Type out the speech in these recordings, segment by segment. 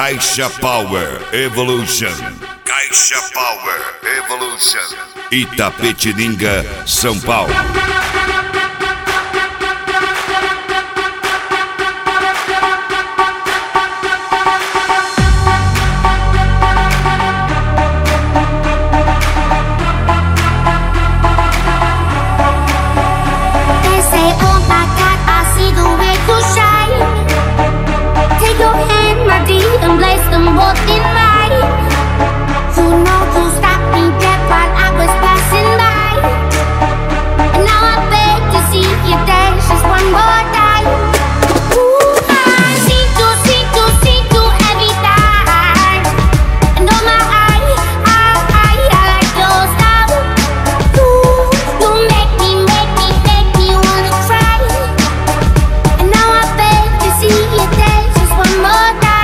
Caixa Power Evolution. Caixa Power Evolution. Itapetininga, São Paulo. And place them both in mine. Who knows who stopped me dead while I was passing by? And now I beg to see you dance just one more time. Ooh, I see to every time. And oh my, I like your style. Ooh, you make me wanna try. And now I beg to see you dance just one more time.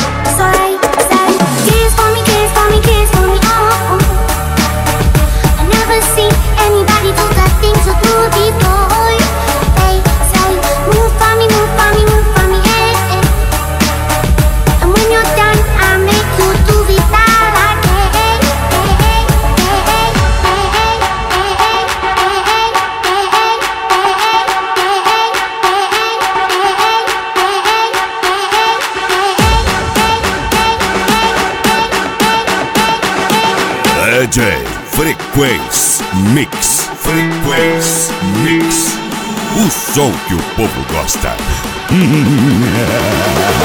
DJ Frequência Mix. Frequência Mix. O som que o povo gosta.